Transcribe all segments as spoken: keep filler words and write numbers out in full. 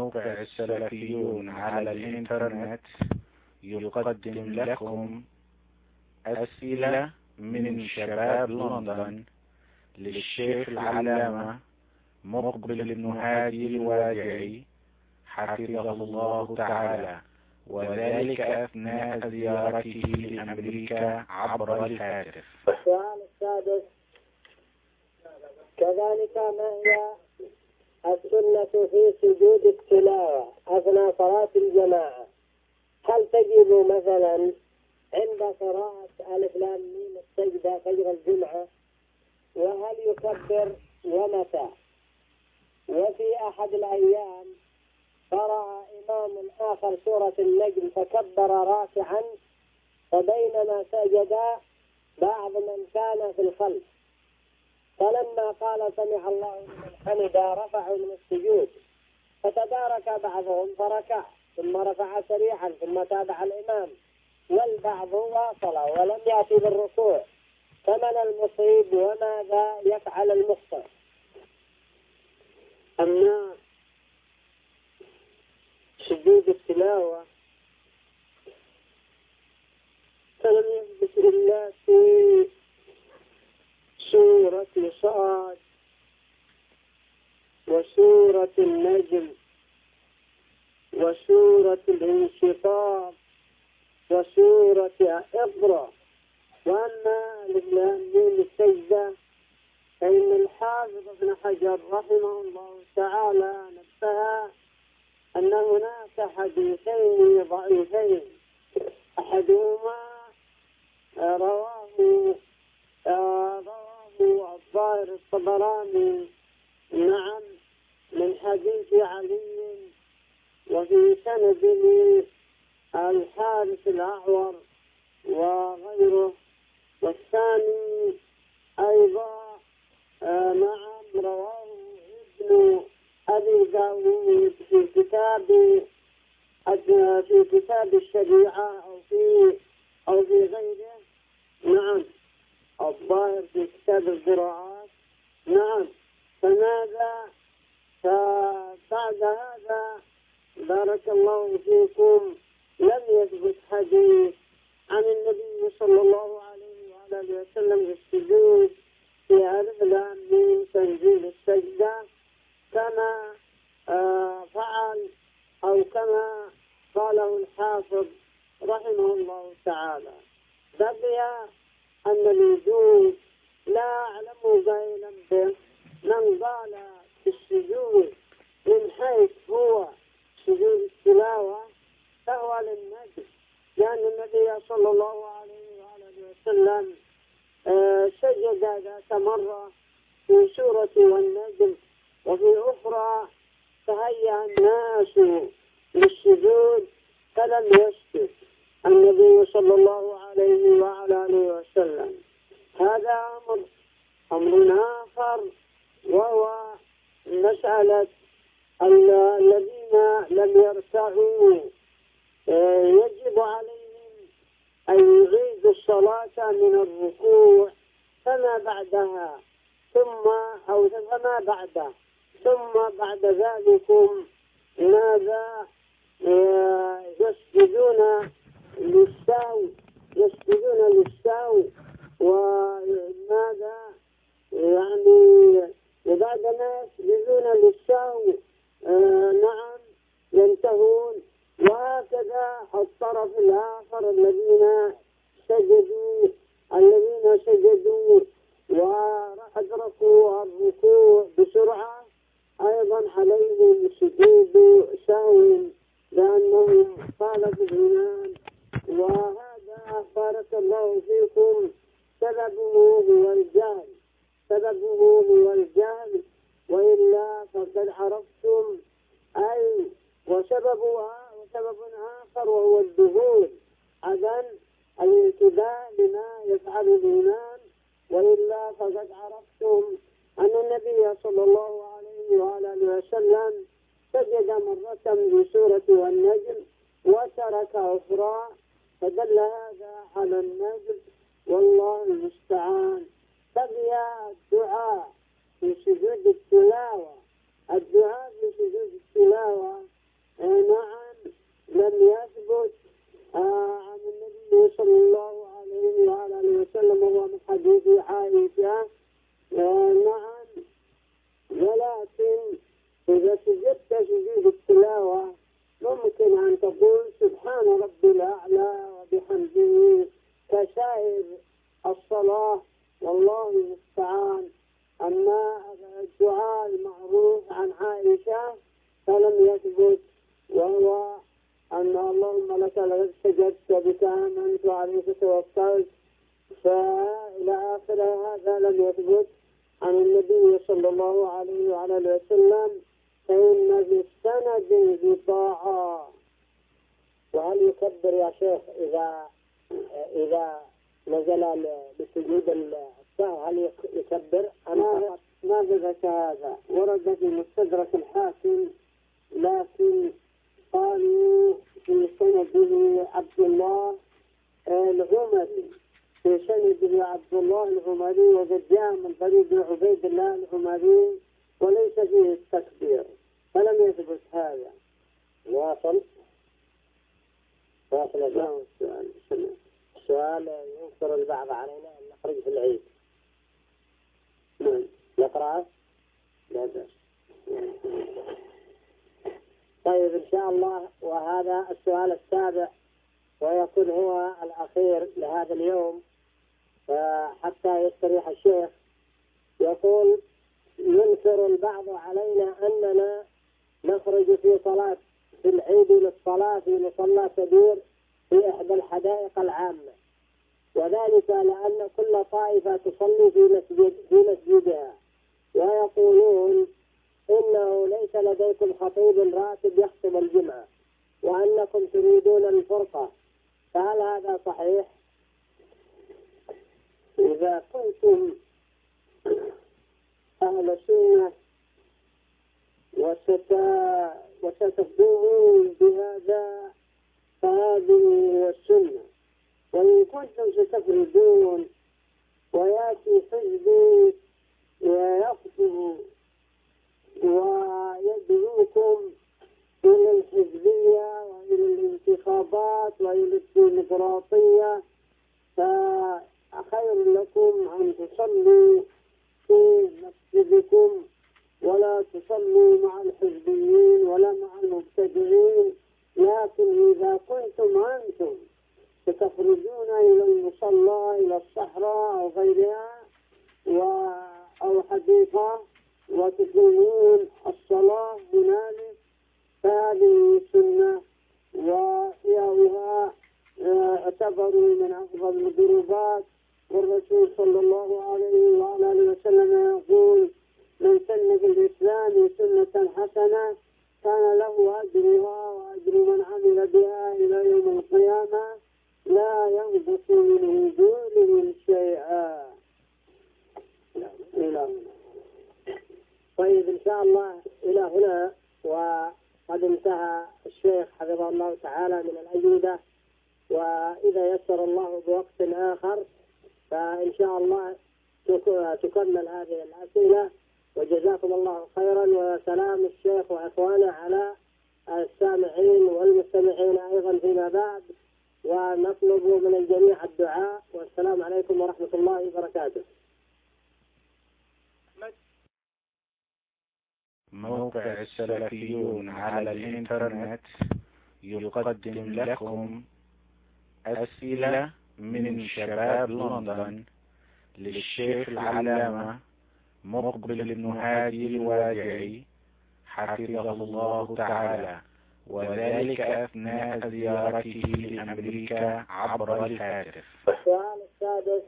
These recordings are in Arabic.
موقع السلفيون على الإنترنت يقدم لكم أسئلة من شباب لندن للشيخ العلامة مقبل بن هادي الوادعي حفظه الله تعالى، وذلك أثناء زيارته لأمريكا عبر الهاتف. السؤال السادس: كذلك ما هي السنة في سجود التلاوة أثناء صلاة الجماعة؟ هل تجب مثلا عند قراءة ألف لام ميم السجدة فجر الجمعة؟ وهل يكبر ومتى؟ وفي أحد الأيام قرأ إمام آخر سورة النجم فكبر راكعا، فبينما سجد بعض من كان في الخلف، فلما قال سمع الله لمن حمده رفعوا من السجود، فتدارك بعضهم فركع ثم رفع سريعا ثم تابع الإمام، والبعض واصل ولم يأتي بالركوع، فمن المصيب وماذا يفعل المخطئ؟ أما سجود التلاوة فلم يثبت إلا في سورة صاد وسورة النجم وسورة الانشقاق وسورة اقرأ. وأما للمؤمنين السجدة فإن الحافظ ابن حجر رحمه الله تعالى نبه أن هناك حديثين ضعيفين، أحدهما رواه رواه الظاهر الطبراني نعم من حديث علي وفي سنده الحارث الأعور وغيره، والثاني أيضا نعم رواه ابن أبي داود في كتاب في كتاب الشريعة أو في أو في غيره نعم الظاهر في كتاب القراءات نعم. فماذا فبعد هذا بارك الله فيكم لم يثبت حديث عن النبي صلى الله عليه وعلى وسلم السجود في ألف لام ميم تنزيل السجدة كما آه فعل أو كما قاله الحافظ رحمه الله تعالى. بقي أن الوجود لا أعلم قائلا به من قال السجود من حيث هو سجود التلاوة فهو للنجم، لأن النبي صلى الله عليه وآله وسلم آه سجد ذات مرة في سورة والنجم، وفي أخرى تهيأ الناس للسجود فلم يسجد النبي صلى الله عليه وعلى آله وسلم. هذا أمر أمر آخر، وهو مسألة الذين لم يركعوا يجب عليهم أن يعيدوا الصلاة من الركوع فما بعدها ثم أو فما بعده ثم بعد ذلكم ماذا يسجدون للسهو يسجدون للسهو وماذا يعني وبعد ما يسجدون للسهو آه نعم ينتهون. وهكذا الطرف الآخر الذين سجدوا الذين سجدوا وأدركوا الركوع بسرعة أيضا عليهم سجود سهو لأنهم خالفوا الإمام. وهذا بارك الله فيكم سببه هو الجهل سببه هو الجهل وإلا فقد عرفتم أي وسببها وسبب آخر وهو الذهول عدم الانتباه لما يفعل الإمام، وإلا فقد عرفتم أن النبي صلى الله عليه وآله وسلم سجد مرة بسورة والنجم وترك أخرى، فدل هذا على النجم والله المستعان. بقي الدعاء في سجود التلاوة الدعاء في سجود التلاوة سجود التلاوة ممكن أن تقول سبحان ربي الأعلى وبحمده كسائر الصلاة، والله المستعان. أما الدعاء المعروف عن عائشة فلم يثبت، وهو أن اللهم لك سجدت بك آمنت وعليك توكلت، فإلى آخر هذا لم يثبت عن النبي صلى الله عليه وعلى آله وسلم، فإن في السند انقطاعا. وهل يكبر يا شيخ إذا إذا نزل بسجود السهو؟ هل يكبر؟ أنا ما ذكرت هذا، ورد في مستدرك الحاكم، لكن قالوا في سنده عبد الله العمري، في سنده عبد الله العمري، وقد جاء من طريق عبيد الله العمري وليس فيه التكبير، فلم يثبت هذا. واصل واصل السؤال. السؤال ينكر البعض علينا أن نخرج في العيد. نقرأ؟ لا بأس. طيب إن شاء الله. وهذا السؤال السابع ويكون هو الأخير لهذا اليوم حتى يستريح الشيخ. يقول: ينكر البعض علينا أننا نخرج في صلاة في العيد للصلاة في مصلى كبير في إحدى الحدائق العامة، وذلك لأن كل طائفة تصلي في مسجد في مسجدها، ويقولون إنه ليس لديكم خطيب راتب يخطب الجمعة وأنكم تريدون الفرقة، فهل هذا صحيح؟ إذا كنتم أهل سنة وستقومون بهذا فهذه هي السنة، وإن كنتم ستفردون ويأتي حزب ويخطب ويدعوكم إلى الحزبية وإلى الانتخابات وإلى الديمقراطية، فخير لكم أن تصلوا في مسجدكم ولا تصلوا مع الحزبيين ولا مع المبتدعين. لكن إذا كنتم أنتم ستخرجون إلى المصلى إلى الصحراء أو غيرها أو حديقة وتقيمون الصلاة هنالك فهذه سنة، وإياها اعتبروا من أفضل القربات. والرسول صلى الله عليه وعلى آله وسلم يقول: من سن في الإسلام سنة حسنة كان له أجرها وأجر من عمل بها إلى يوم القيامة لا ينقص من أجورهم شيئا. إلى هنا. طيب إن شاء الله إلى هنا، وقد انتهى الشيخ حفظه الله تعالى من الأجوبة، وإذا يسر الله بوقت آخر فإن شاء الله تكمل هذه الأسئلة. وجزاكم الله خيرا، وسلام الشيخ وإخوانه على السامعين والمستمعين أيضا فيما بعد، ونطلب من الجميع الدعاء. والسلام عليكم ورحمة الله وبركاته. موقع السلفيون على الإنترنت يقدم لكم أسئلة من شباب لندن للشيخ العلامة مقبل بن هادي الوادعي حفظه الله تعالى، وذلك أثناء زيارته لأمريكا عبر الهاتف. السؤال السادس: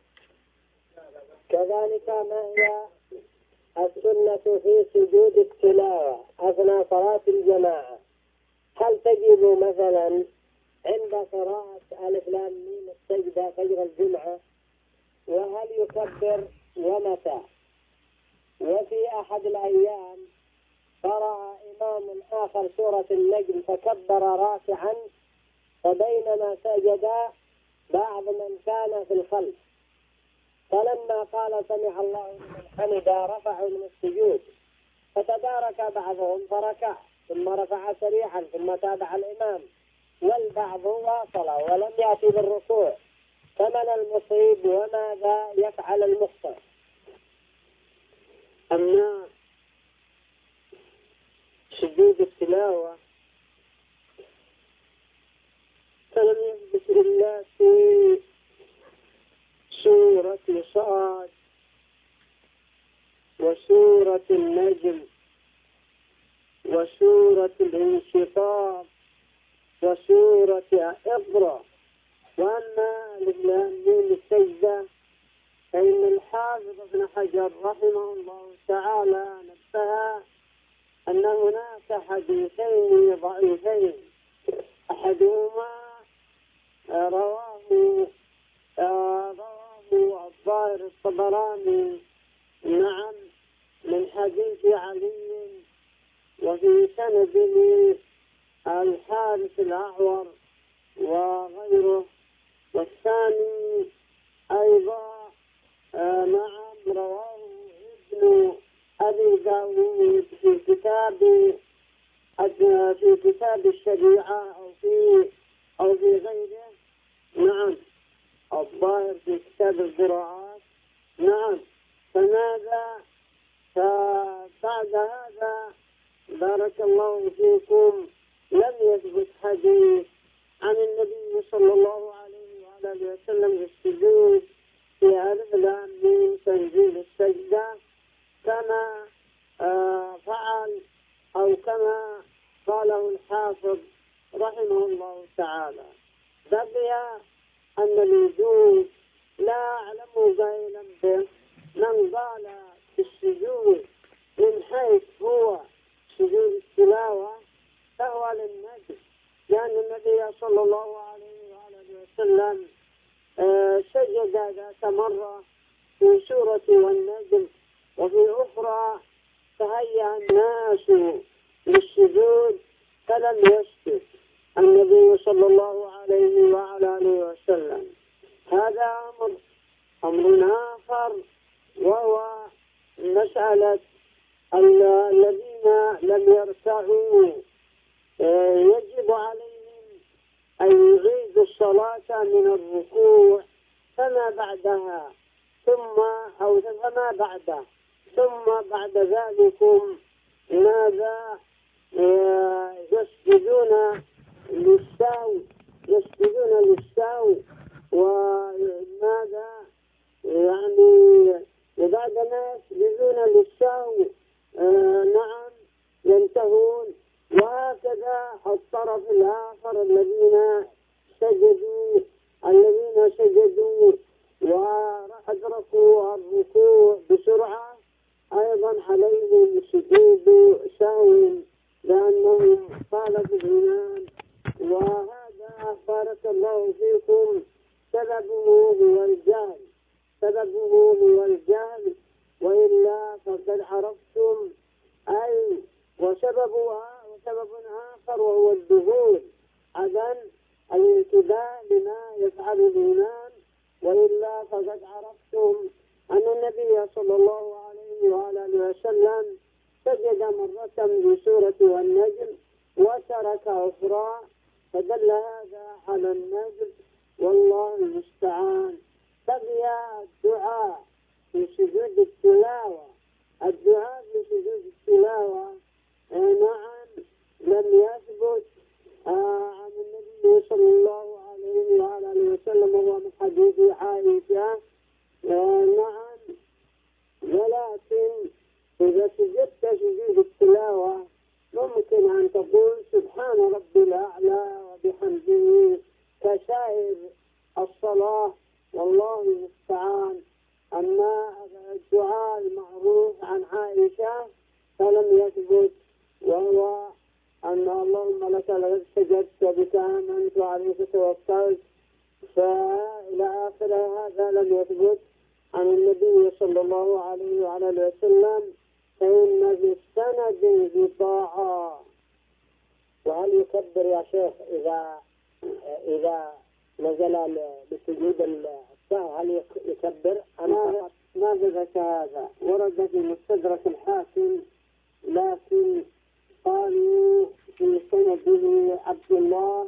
كذلك ما هي السنة في سجود التلاوة أثناء صلاة الجماعة؟ هل تجب مثلا عند قراءة ألف لام ميم السجدة فجر الجمعة؟ وهل يكبر ومتى؟ وفي أحد الأيام قرأ إمام آخر سورة النجم فكبر راكعا، فبينما سجد بعض من كان في الخلف، فلما قال سمع الله لمن حمده رفعوا من السجود، فتدارك بعضهم فركع ثم رفع سريعا ثم تابع الإمام، والبعض واصل ولم يأتي بالركوع، فمن المصيب وماذا يفعل المخطئ؟ أما سجود التلاوة فلم يثبت إلا في سورة صاد وسورة النجم وسورة الانشقاق وسورة اقرأ. وأما للمؤمنين السجدة فإن الحافظ ابن حجر رحمه الله تعالى نبه أن هناك حديثين ضعيفين، أحدهما رواه رواه الظاهر الطبراني نعم من حديث علي وفي سنده الحارث الأعور وغيره، والثاني أيضا آه نعم رواه ابن أبي داود في كتاب في كتاب الشريعة أو في أو في غيره نعم الظاهر في كتاب القراءات نعم. فماذا فبعد هذا بارك الله فيكم لم يثبت حديث عن النبي صلى الله عليه وعلى وسلم السجود في ألف لام ميم تنزيل السجدة كما آه فعل أو كما قاله الحافظ رحمه الله تعالى. بقي أن الوجود لا أعلم قائلا به من قال السجود من حيث هو سجود التلاوة فهو للنبي، لأن النبي صلى الله عليه وآله وسلم آه سجد ذات مرة في سورة والنجم وفي أخرى تهيأ الناس للسجود فلم يسجد النبي صلى الله عليه وعلى آله وسلم. هذا أمر أمر آخر وهو مسألة الذين لم يركعوا يجب عليهم أن يعيدوا الصلاة من الركوع فما بعدها ثم أو فما بعده ثم بعد ذلكم ماذا يسجدون للسهو يسجدون للسهو وماذا يعني وبعد ما يسجدون للسهو آه نعم ينتهون. وهكذا الطرف الآخر الذين سجدوا الذين سجدوا وأدركوا الركوع بسرعة أيضا عليهم سجود سهو لأنهم خالفوا الإمام. وهذا بارك الله فيكم سببه هو الجهل سببه هو الجهل وإلا فقد عرفتم أي وسببها وسبب آخر وهو الذهول عدم الانتباه لما يفعل الإمام، وإلا فقد عرفتم أن النبي صلى الله عليه وآله وسلم سجد مرة بسورة والنجم وترك أخرى فدل هذا على النجم والله المستعان. بقي الدعاء في سجود التلاوة الدعاء في سجود التلاوة نعم لم يثبت آه عن النبي صلى الله عليه وآله وسلم وهو من حديث عائشة آه نعم. ولكن إذا سجدت سجود التلاوة ممكن أن تقول سبحان ربي الأعلى وبحمده كسائر الصلاة والله المستعان. أما الدعاء المعروف عن عائشة فلم يثبت وهو أن اللهم لك لقد سجدت بك آمنت وعليك توكلت فإلى آخر هذا لم يثبت عن النبي صلى الله عليه وعلى وسلم، فإن في السند انقطاعا. وهل يكبر يا شيخ إذا إذا نزل بسجود السهو هل يكبر؟ أنا ما ذكرت هذا، ورد في مستدرك الحاكم لكن قالوا في سنده عبد الله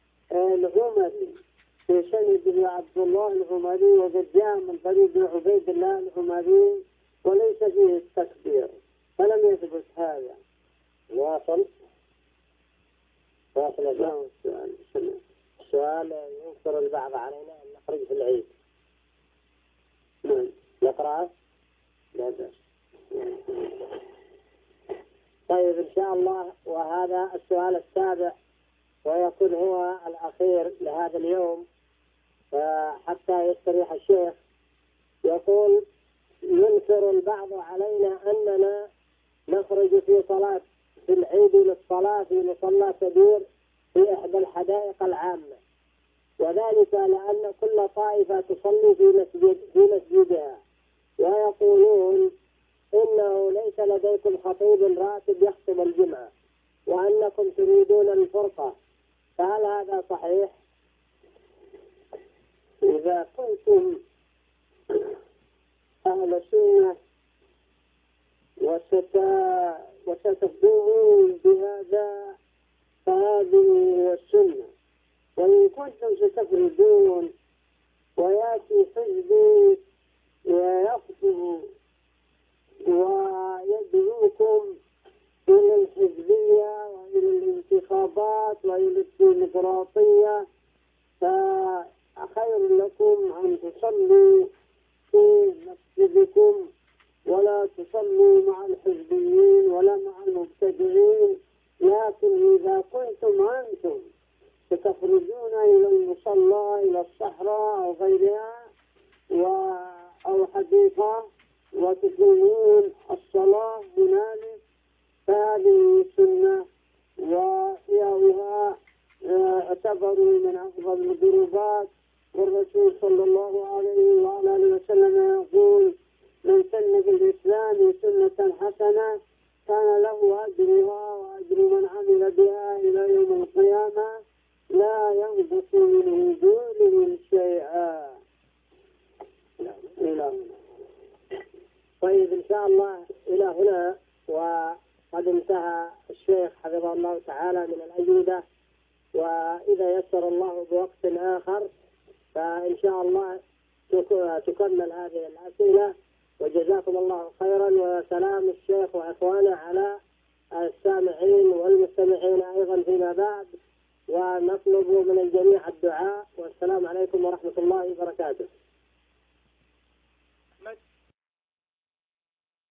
العمري في سنده عبد الله العمري وقد جاء من طريق عبيد الله العمري وليس فيه التكبير فلم يثبت هذا. واصل واصل السؤال. السؤال ينكر البعض علينا أن نخرج في العيد. نقرأ؟ لا بأس. طيب إن شاء الله. وهذا السؤال السابع ويكون هو الأخير لهذا اليوم حتى يستريح الشيخ. يقول: ينكر البعض علينا أننا نخرج في صلاة في العيد للصلاة في مصلى كبير في إحدى الحدائق العامة، وذلك لأن كل طائفة تصلي في مسجد في مسجدها، ويقولون إنه ليس لديكم خطيب راتب يخطب الجمعة وأنكم تريدون الفرقة، فهل هذا صحيح؟ إذا كنتم أهل سنة وستقومون بهذا فهذه هي السنة، وإن كنتم ستفردون ويأتي حزبي ويخطب ويدعوكم إلى الحزبية وإلى الانتخابات وإلى الديمقراطية، فخير لكم أن تصلوا في مسجدكم ولا تصلوا مع الحزبيين ولا مع المبتدعين. لكن إذا كنتم أنتم ستخرجون إلى المصلى إلى الصحراء أو غيرها أو حديقة وتقيمون الصلاة هنالك فهذه سنة، وإياها اعتبروا من أفضل القربات. والرسول صلى الله عليه وعلى آله وسلم يقول: من سن في الإسلام سنة حسنة كان له أجرها وأجر من عمل بها إلى يوم القيامة لا ينقص من أجورهم شيئا. إلى طيب إن شاء الله إلى هنا، وقد انتهى الشيخ حفظه الله تعالى من الأجوبة، وإذا يسر الله بوقت آخر فإن شاء الله تكمل هذه الأسئلة. وجزاكم الله خيرا، وسلام الشيخ وإخوانه على السامعين والمستمعين أيضا فيما بعد، ونطلب من الجميع الدعاء. والسلام عليكم ورحمة الله وبركاته.